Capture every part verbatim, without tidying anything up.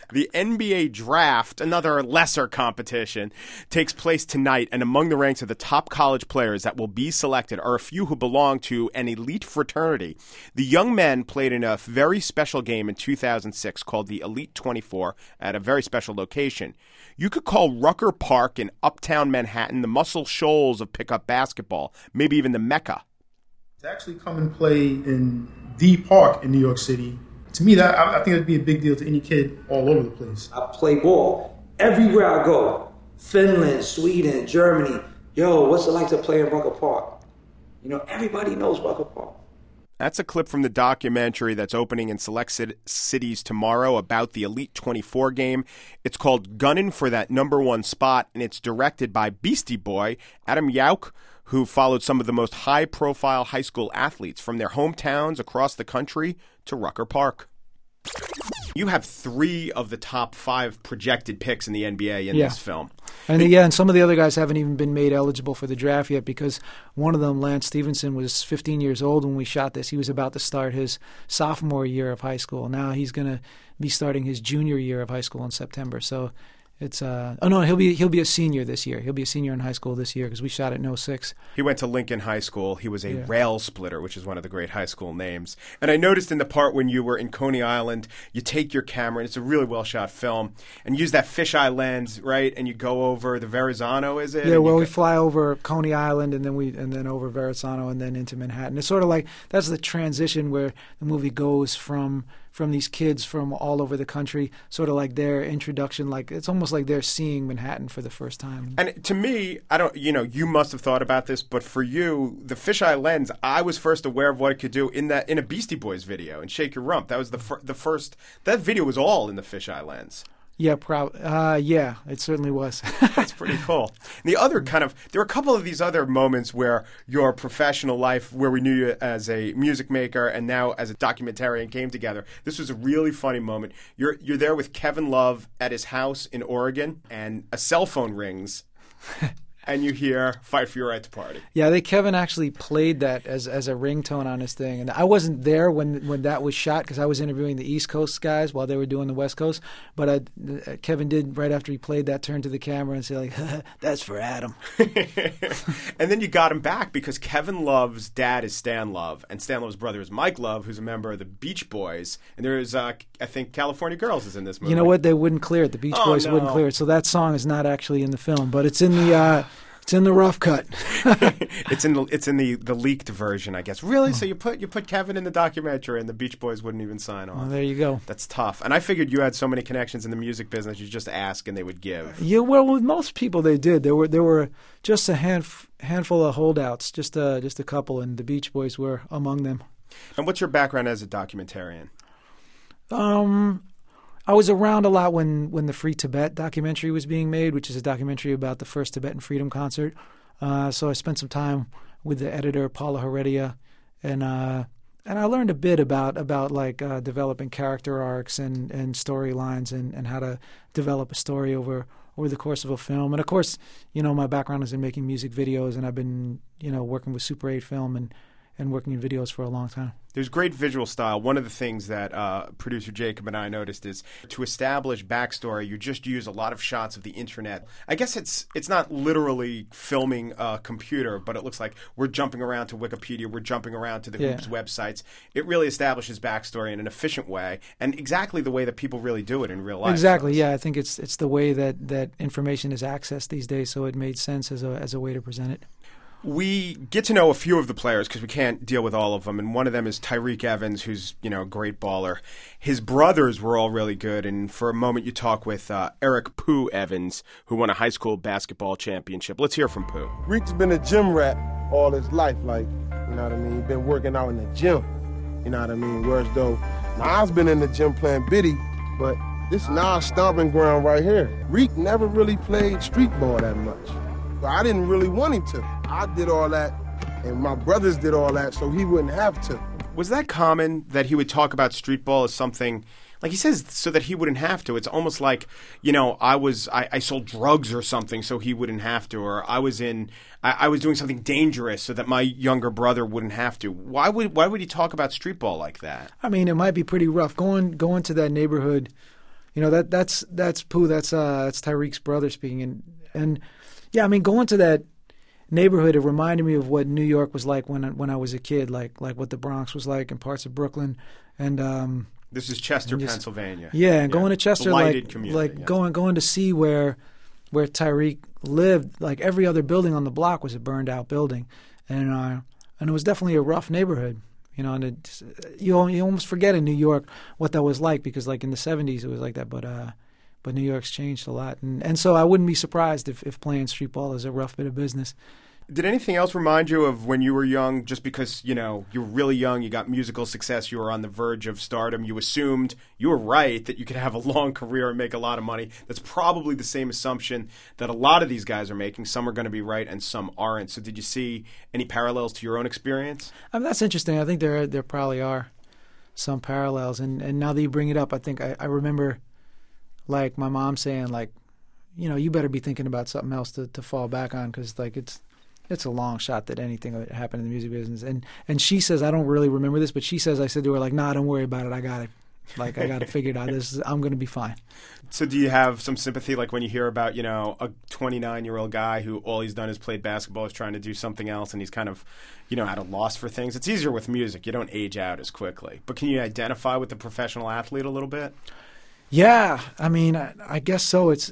The N B A draft, another lesser competition, takes place tonight, and among the ranks of the top college players that will be selected are a few who belong to an elite fraternity. The young men played in a very special game in two thousand six called the Elite twenty-four at a very special location. You could call Rucker Park in uptown Manhattan the Muscle Shoals of pickup basketball, maybe even the Mecca. To actually come and play in the park in New York City, to me, that I, I think it'd be a big deal to any kid all over the place. I play ball everywhere I go. Finland, Sweden, Germany. Yo, what's it like to play in Rucker Park? You know, everybody knows Rucker Park. That's a clip from the documentary that's opening in select cities tomorrow about the Elite twenty-four game. It's called Gunnin' for That Number One Spot, and it's directed by Beastie Boy, Adam Yauch, who followed some of the most high-profile high school athletes from their hometowns across the country to Rucker Park. You have three of the top five projected picks in the N B A in yeah. this film. And yeah, and some of the other guys haven't even been made eligible for the draft yet because one of them, Lance Stevenson, was fifteen years old when we shot this. He was about to start his sophomore year of high school. Now he's going to be starting his junior year of high school in September. So it's uh oh no he'll be he'll be a senior this year. He'll be a senior in high school this year because we shot it in oh six. He went to Lincoln High School. He was a yeah. rail splitter, which is one of the great high school names. And I noticed in the part when you were in Coney Island, you take your camera, and it's a really well shot film, and use that fisheye lens, right? And you go over the Verrazano, is it? Yeah, well, go- we fly over Coney Island, and then we and then over Verrazano, and then into Manhattan. It's sort of like that's the transition where the movie goes from. from these kids from all over the country, sort of like their introduction, like it's almost like they're seeing Manhattan for the first time. And to me, I don't, you know, you must have thought about this, but for you, the fisheye lens, I was first aware of what it could do in that in a Beastie Boys video, in Shake Your Rump. That was the fir- the first, that video was all in the fisheye lens. Yeah, probably. Uh, yeah, it certainly was. That's pretty cool. And the other kind of, there were a couple of these other moments where your professional life, where we knew you as a music maker and now as a documentarian came together. This was a really funny moment. You're you're there with Kevin Love at his house in Oregon, and a cell phone rings. And you hear "Fight for Your Right to Party." Yeah, they Kevin actually played that as as a ringtone on his thing, and I wasn't there when when that was shot because I was interviewing the East Coast guys while they were doing the West Coast. But I, uh, Kevin did right after he played that turn to the camera and say like, "That's for Adam." And then you got him back because Kevin Love's dad is Stan Love, and Stan Love's brother is Mike Love, who's a member of the Beach Boys. And there is, uh, I think, California Girls is in this movie. You know what? They wouldn't clear it. The Beach Oh, Boys no. wouldn't clear it. So that song is not actually in the film, but it's in the. Uh, It's in the rough cut. It's in the it's in the, the leaked version, I guess. Really? So you put you put Kevin in the documentary, and the Beach Boys wouldn't even sign on. Well, there you go. That's tough. And I figured you had so many connections in the music business, you just ask and they would give. Yeah, well, with most people they did. There were there were just a hand, handful of holdouts, just a just a couple, and the Beach Boys were among them. And what's your background as a documentarian? Um. I was around a lot when, when the Free Tibet documentary was being made, which is a documentary about the first Tibetan freedom concert. Uh, so I spent some time with the editor, Paula Heredia, and uh, and I learned a bit about about like uh, developing character arcs and, and storylines and, and how to develop a story over over the course of a film. And of course, you know, my background is in making music videos, and I've been you know working with Super eight Film and, and working in videos for a long time. There's great visual style. One of the things that uh, producer Jacob and I noticed is to establish backstory, you just use a lot of shots of the internet. I guess it's it's not literally filming a computer, but it looks like we're jumping around to Wikipedia, we're jumping around to the Yeah. Hoops websites. It really establishes backstory in an efficient way, and exactly the way that people really do it in real life. Exactly, yeah. I think it's it's the way that, that information is accessed these days, so it made sense as a as a way to present it. We get to know a few of the players because we can't deal with all of them, and one of them is Tyreke Evans, who's you know a great baller. His brothers were all really good, and for a moment you talk with uh, Eric Pooh Evans, who won a high school basketball championship. Let's hear from Pooh. Reek's been a gym rat all his life, like, you know what I mean? He been working out in the gym, you know what I mean? Whereas though, Nas been in the gym playing biddy, but this Nas stomping ground right here. Reek never really played street ball that much. But I didn't really want him to. I did all that, and my brothers did all that, so he wouldn't have to. Was that common that he would talk about street ball as something, like he says, so that he wouldn't have to? It's almost like, you know, I was, I, I sold drugs or something so he wouldn't have to, or I was in, I, I was doing something dangerous so that my younger brother wouldn't have to. Why would, why would he talk about street ball like that? I mean, it might be pretty rough going going to that neighborhood. You know, that that's that's Pooh. That's uh, that's Tyreek's brother speaking. And and yeah, I mean, going to that neighborhood, it reminded me of what New York was like when I, when I was a kid, like like what the Bronx was like and parts of Brooklyn. And um, this is Chester, just, Pennsylvania. Yeah, and yeah. going to Chester, Blighted like community, like yes. going going to see where where Tyreek lived. Like every other building on the block was a burned out building, and uh, and it was definitely a rough neighborhood. You know, and it, you you almost forget in New York what that was like, because like in the seventies it was like that, but uh, but New York's changed a lot, and and so I wouldn't be surprised if, if playing street ball is a rough bit of business. Did anything else remind you of when you were young, just because, you know, you were really young, you got musical success, you were on the verge of stardom, you assumed, you were right, that you could have a long career and make a lot of money? That's probably the same assumption that a lot of these guys are making. Some are going to be right and some aren't. So did you see any parallels to your own experience? I mean, that's interesting. I think there there probably are some parallels. And, and now that you bring it up, I think I, I remember, like, my mom saying, like, you know, you better be thinking about something else to, to fall back on, because, like, it's it's a long shot that anything would happen in the music business. And and she says, I don't really remember this, but she says, I said to her, like, nah, don't worry about it. I got it. Like, I got it figured out. This is, I'm going to be fine. So do you have some sympathy, like when you hear about, you know, a twenty-nine-year-old guy who all he's done is played basketball, is trying to do something else, and he's kind of, you know, at a loss for things? It's easier with music. You don't age out as quickly. But can you identify with the professional athlete a little bit? Yeah. I mean, I, I guess so. It's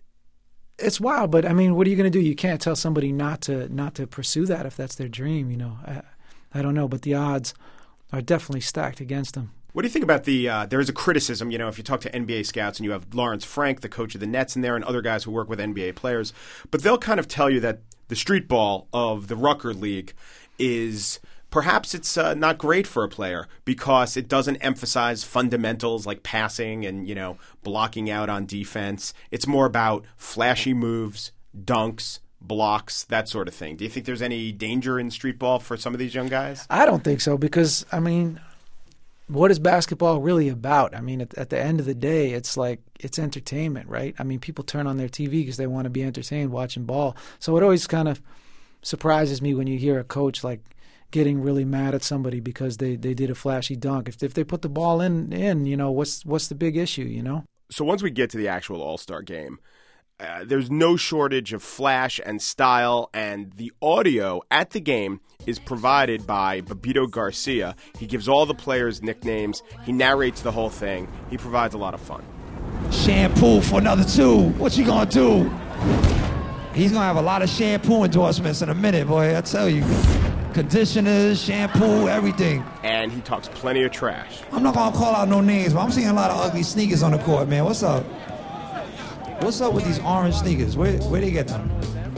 It's wild, but I mean, what are you going to do? You can't tell somebody not to not to pursue that if that's their dream. You know, I, I don't know, but the odds are definitely stacked against them. What do you think about the? Uh, there is a criticism, you know, if you talk to N B A scouts and you have Lawrence Frank, the coach of the Nets, in there, and other guys who work with N B A players, but they'll kind of tell you that the street ball of the Rucker League is. Perhaps it's uh, not great for a player because it doesn't emphasize fundamentals like passing and, you know, blocking out on defense. It's more about flashy moves, dunks, blocks, that sort of thing. Do you think there's any danger in street ball for some of these young guys? I don't think so, because, I mean, what is basketball really about? I mean, at, at the end of the day, it's like it's entertainment, right? I mean, people turn on their T V because they want to be entertained watching ball. So it always kind of surprises me when you hear a coach like getting really mad at somebody because they, they did a flashy dunk. If if they put the ball in, in, you know, what's what's the big issue, you know? So once we get to the actual All-Star game, uh, there's no shortage of flash and style, and the audio at the game is provided by Babito Garcia. He gives all the players nicknames. He narrates the whole thing. He provides a lot of fun. Shampoo for another two. What you gonna do? He's gonna have a lot of shampoo endorsements in a minute, boy, I tell you. Conditioners, shampoo, everything. And he talks plenty of trash. I'm not gonna call out no names, but I'm seeing a lot of ugly sneakers on the court, man. What's up? What's up with these orange sneakers? Where where they get them?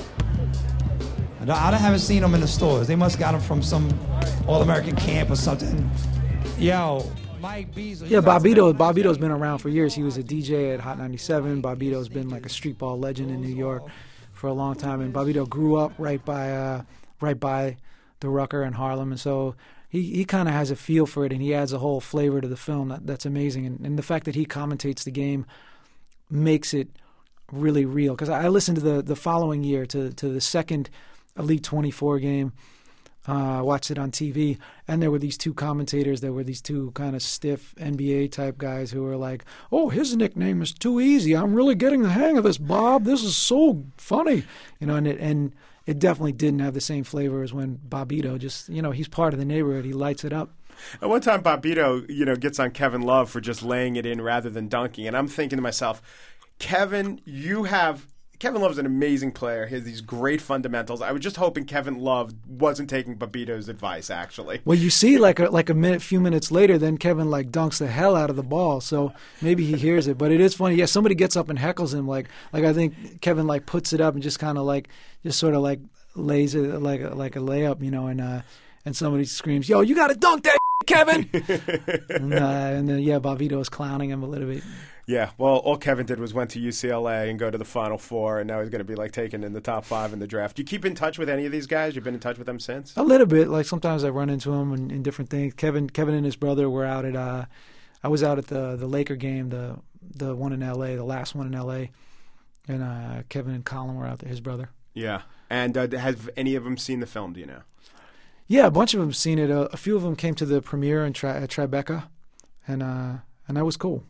I haven't seen them in the stores. They must got them from some All-American camp or something. Yo, Mike Beasley. Yeah, Bobbito. Bobbito's been around for years. He was a D J at Hot ninety-seven. Bobbito's been like a street ball legend in New York for a long time, and Bobbito grew up right by uh, right by the Rucker in Harlem, and so he, he kind of has a feel for it, and he adds a whole flavor to the film that, that's amazing. And, and the fact that he commentates the game makes it really real. Because I listened to the, the following year to to the second Elite twenty-four game. I uh, watched it on T V, and there were these two commentators. There were these two kind of stiff N B A type guys who were like, "Oh, his nickname is too easy. I'm really getting the hang of this, Bob. This is so funny," you know. And it and it definitely didn't have the same flavor as when Bobbito just, you know, he's part of the neighborhood. He lights it up. At one time, Bobbito, you know, gets on Kevin Love for just laying it in rather than dunking, and I'm thinking to myself, Kevin, you have. Kevin Love's an amazing player. He has these great fundamentals. I was just hoping Kevin Love wasn't taking Bobbito's advice, actually. Well, you see, like a like a minute, few minutes later, then Kevin like dunks the hell out of the ball. So maybe he hears it. But it is funny. Yeah, somebody gets up and heckles him. Like like I think Kevin like puts it up and just kind of like just sort of like lays it like a, like a layup, you know, and uh, and somebody screams, "Yo, you got to dunk that, Kevin!" and, uh, and then yeah, Bobbito is clowning him a little bit. Yeah, well, all Kevin did was went to U C L A and go to the Final Four, and now he's going to be like taken in the top five in the draft. Do you keep in touch with any of these guys? You've been in touch with them since? A little bit. Like sometimes I run into them in, in different things. Kevin, Kevin and his brother were out at. Uh, I was out at the the Laker game, the the one in L A, the last one in L A, and uh, Kevin and Colin were out there. His brother. Yeah, and uh, have any of them seen the film? Do you know? Yeah, a bunch of them seen it. Uh, a few of them came to the premiere in Tri- at Tribeca, and uh, and that was cool.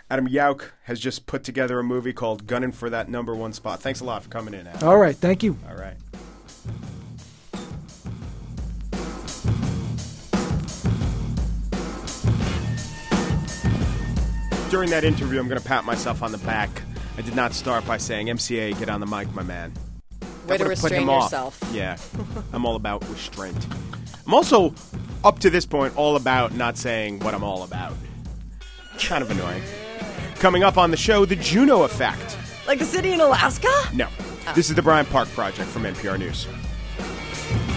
Adam Yauch has just put together a movie called Gunning for That Number One Spot. Thanks a lot for coming in, Adam. All right. Thank you. All right. During that interview, I'm going to pat myself on the back. I did not start by saying, M C A, get on the mic, my man. Way That to would've put restrain him off. yourself. Yeah. I'm all about restraint. I'm also, up to this point, all about not saying what I'm all about. Kind of annoying. Coming up on the show, the Juno Effect. Like the city in Alaska? No. This is the Bryant Park Project from N P R News.